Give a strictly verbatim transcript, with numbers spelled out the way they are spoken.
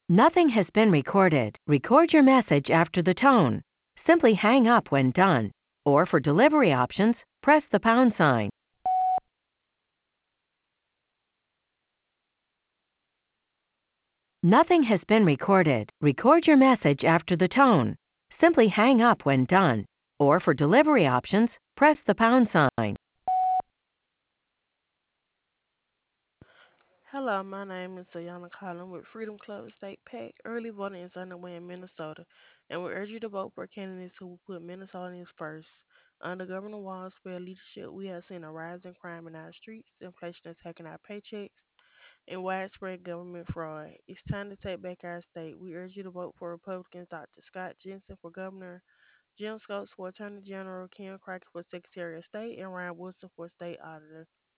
Nothing has been recorded. Record your message after the tone. Simply hang up when done. Or for delivery options, press the pound sign. Nothing has been recorded. Record your message after the tone. Simply hang up when done. Or for delivery options, press the pound sign. Hello, my name is Ayana Collin with Freedom Club State PAC. Early voting is underway in Minnesota, and we urge you to vote for candidates who will put Minnesotans first. Under Governor Walz's leadership, we have seen a rise in crime in our streets, inflation attacking our paychecks, and widespread government fraud. It's time to take back our state. We urge you to vote for Republicans Doctor Scott Jensen for governor, Jim Scopes for Attorney General, Ken Crockett for Secretary of State, and Ryan Wilson for State Auditor.